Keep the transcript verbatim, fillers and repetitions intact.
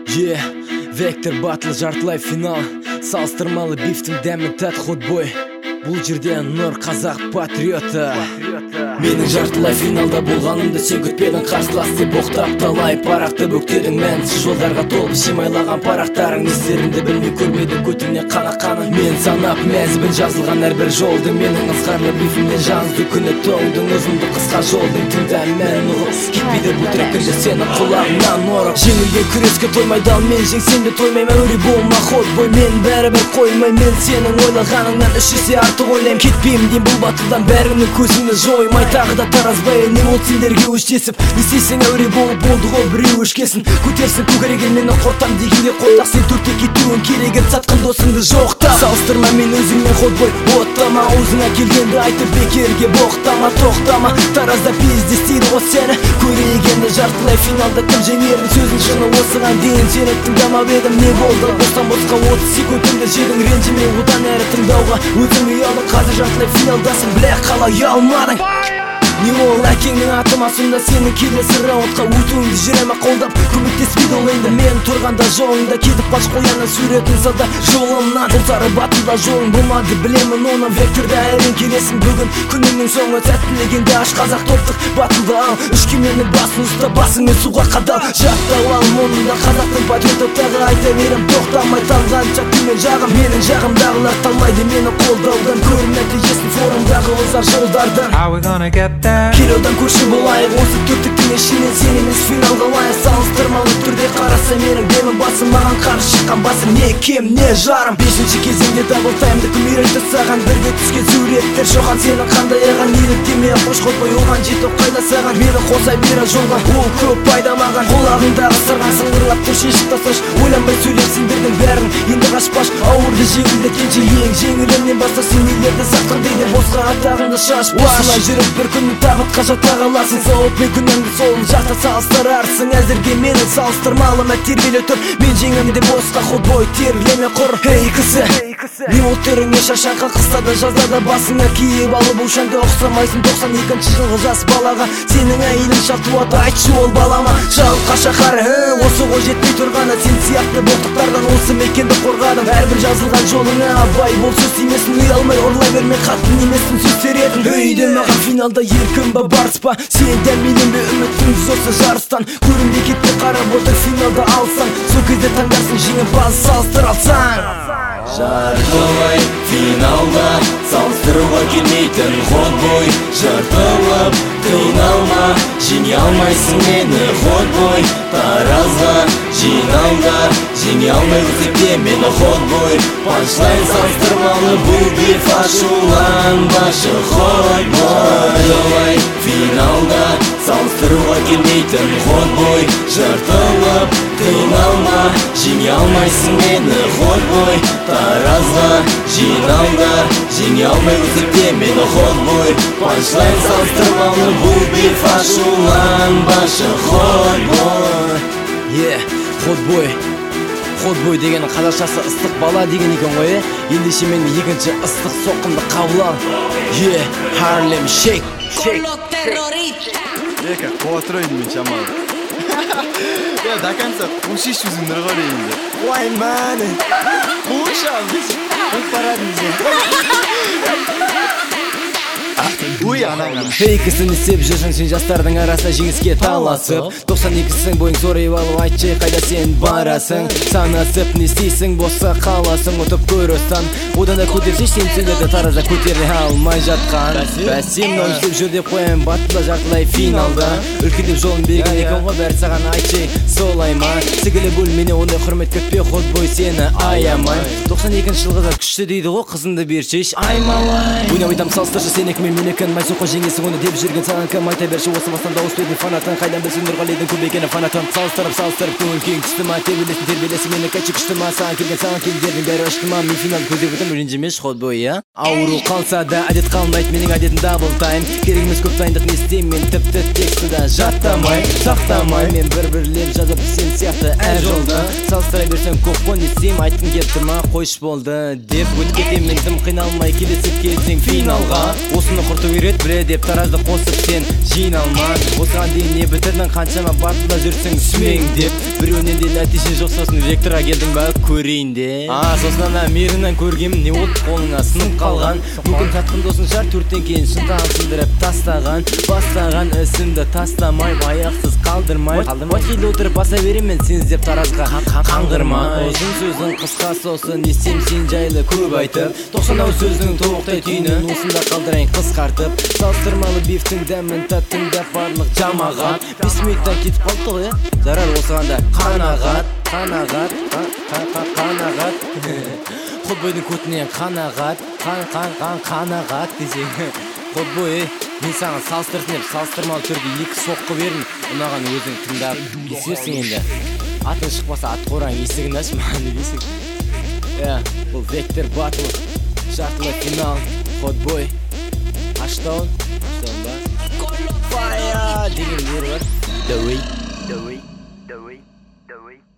Yeah, Vector Battle жартылай финал. Салыстырмалы бифтің дәмін тәт ходбой. Бұл жерде нұр қазақ патриоты. Менің жартылай финалда болғанымды сен күтпедің. Қарсылас деп оқтап талай парақты бөктердің. Мәнсіз жолдарға толып шимайлаған парақтарың. Нестеріңді білмей көрмеді көтіне қана қаны. Мен санап мәзбін жазылған әрбір жолды. Менің ысқарлы бифіммен жанызды күні тоңдың. Ұзынды қысқа жолдың тыңда мән ұғып. Кетпейді бұл трекінде сені құлағынан орып. Жеңілген күреске тоймайды ал мен жеңсем де тоймаймын. Өре болма ходбой, мен бәрібір қоймай. Мен сенің ойлағаныңнан үш есе артық ойлайм. Кетпеймін дейм бұл батылдан бәрінің көзіңді жоймай. Тағы да таразбай, не ол сендерге өштесіп. Несесің әуре болып болды ғой біреу өшкесін. Көтерсін көкірегін мені қортам дегенде қордақ. Сен төртке кетуін керегін сатқын досыңды жоқта. Салыстырма мен өзіңмен ходбой, оттама. Өзіңа келгенді айтып бекерге боқтама. Тоқтама, таразда пиздес дейді ғой сені. Көрегенді жартылай финалда кім жеңерін. Сөзін шыны осыған дейін сені тыңдамап едім. Не болды бостан босқа отыз секундыңды жедің. Ренжіме одан әрі тыңдауға өзің ұялы. Қазір жартылай финалдасың, біле қалай ұялмадың. Не ол әкеңнің атыма сонда сенің келесі раундқа өтуіңді жүреме қолдап көмектеспейді ол енді. Мен тұрғанда жолыңда кетіп баш қояны суретін сада жолымнан. Бұлтары батылда жолың болмады білемін оны. Векторда әрең келесің бүгін күніңнің соңы. Тәттілегенде аш қазақ топтық батылды ал. Үш кеменің басын ұста басыңмен суға қадал. Жаттау ал мұнында қазақтың патриоты тағы айта берем. Тоқтамай талғанша күмен жағым. Менің жағымдағылар талмайды мені қолдаудан. Көрім нәтижесін форумдағы озар жолдардан. How we gonna get there? Киродан көрші болайық осы төрттіктің ішінен. Сен емес финалға лайық. Салыстырмалы түрде қараса менің демім басым. Маған қарсы шыққан басым не кем не жарым. Бесінші кезеңде дабыл таймды кім үйретті саған. Бірге түскен суреттер шоқан сені қандай аған. Еліктеме қош қотпай оған жетіп қайда саған. Мені қосай бері жолға ол көп пайда маған. Қолағыңдағы сырған сыңғырлап тұр шешіп тасташ. Ойланбай сөйлепсін бірдің бәрін енді қашпаш. Ауырды жеңілдеткенше ең жеңілінен баста. Сен нелерді сатқан дейді босқа атағыңды шаш. Осылай жүріп бір күн табытқа жата қаласың. Соғып мен күніңді сол жақта салыстырарсың. Әзірге мені салыстырмалы мә тербеле тұр. Мен жеңімде босқа ходбой терлеме құр. Эй кісі, не ол түріңе шашанға қыста да жазда да басыңа киіп алып ұшанға ұқсамайсың. тоқсан екінші жылғы жас балаға сенің әйелің шалтуаты айтшы ол балама. Шалқа шақары осы ғой жетпей тұрғаны. Сен сияқты боқтықтардан осы мекенді қорғадым. Әрбір жазылған жолыңа абай бол сөз емесін. Ұялмай ұрлай берме қатын емесін сөздер едің. Өйде маған финалда еркін ба барыс па. Сен дәмелен бе үмітіңіз осы жарыстан. Көрінбе кетпе қарап отыр финалда алсаң. Сол кезде таңдарсың жеңімпаз салыстыр алсаң. Жартылай финалда салыстыруға келмейтін ходбой. Жартылып қиналма, жеңе алмайсың мені ходбой. Таразға жиналда жеңе алмай өтекте мені ходбой. Панчлайн салыстырмалы бұл биф ашуланбашы ходбой. Жартылай финалда салыстыруға келмейтін ходбой. Жартылып қиналма, жеңе алмайсың мені ходбой. Таразға жиналда жеңе алмай өтекте мені ходбой. Панчлайн салыстырмалы бұл биф ашуланбашы ходбой. Yeah, ходбой. Ходбой деген қазақшасы ыстық бала деген екен ғой. Ендеше мен екінші ыстық соққымды қабыл ал. Yeah, Harlem Shake. Ека, қуатырайын мен шамалы. Я до конца ушиш жүзімдір ғой енді. Ой, мәні. Ушам біз. Өт парадымыз. Ой, анаңын. Эй кісі не істеп жүрсің сен жастардың арасында жеңіске таласып. тоқсан екісің бойың зорайып алып айтшы қайда сен барасың. Санасып не істейсің босса қаласың. Ұтып көрістан одан да көтерсеш сен сөйледі таразда көтере алмай жатқан. Бәсем мынау істеп жүр деп қояйын батылда жартылай финалда. Үлкендеп жолын берген екен ғой бәрі саған айтшы солай ма. Сігілі бөл мені ондай құрмет көтпе ходбой сені аямай. тоқсан екінші жылғы да күшті дейді ғой қызынды бершеш аймалай. Ойнап айтам салыстыршы сен екімен мен екен. Майсоққа жеңесің оны деп жүрген саған кім айта берші. Осы бастан дауыс бердің фанатын. Қайдан білсін Нұрғалидың көп екені фанатын. Салыстырып салыстырып көңіл кең түсті ма. Тербелесің тербелесің мені кәчі күшті ма. Саған келген саған келгендердің бәрі ұшты ма. Мен финалды көздеп өтім ренжімеш ходбой я. Ауру қалса да әдет қалмайды менің әдетім дабыл тайм. Керек емес көп дайындық не істеймін мен тіпті тексті да жаттамай сақтамай. Мен бір-бірлеп жазып сен сияқты әр жолды салыстыра берсең көп қой не істеймін айтқым келіп тұр ма қойшы болды деп өтіп кетемін мен тым қиналмай келесі келсең финалға осыны құрту керек біле деп таразды қосып сен жиналма осыған дейін не бітірдің қаншама батылда жүрсең түсмең деп біреуінен де нәтиже жоқ сосын векторға келдің ба көрейін де а сосын ана мейірімнен көргенмін не болды қолыңа сынып қалған мүмкін татқын досың шығар төрттен кейін шынтағын сындырып тастаған бастаған ісімді тастамай аяқсыз қалдырмай өткелде отырып баса беремін сен іздеп таразға қаңғырма ұзын сөздің қысқасы осы не істеймін сен жайлы көп айтып тоқсан ау сөздің толықтай түйінін осында қалдырайын қысқартып салыстырмалы бифтің дәмін таттыңдап барлық жамағат бес минуттан кетіп қалды ғой жарар осыған да қанағат қанағат қанағат Хотбойдың көтінен қанағат қанағат десең Хотбой мен саған салыстырсын деп салыстырмалы түрде екі соққы бердім ұнаған өзің тыңдап естіверсің енді атың шықпаса ат қораң есігін ач маған не дейсің иә бұл Vector Battle жартылай финал Хотбой аштауын аштауын ба фая деген нер бар Давай Давай Давай Давай